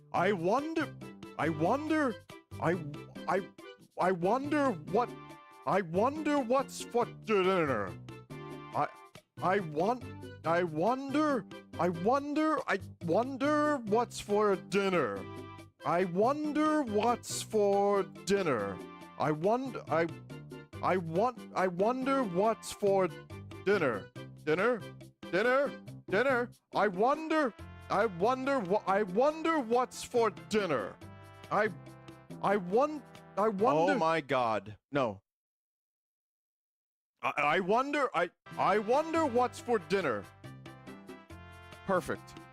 I wonder, I wonder, I, I, I wonder what, I wonder what's for dinner. I, I want, I wonder, I wonder what's for dinner. I wonder what's for dinner. I wonder, I wonder what's for dinner. Dinner? Dinner? Dinner? I wonder what's for dinner. I wonder. Oh my God. No. I wonder what's for dinner. Perfect.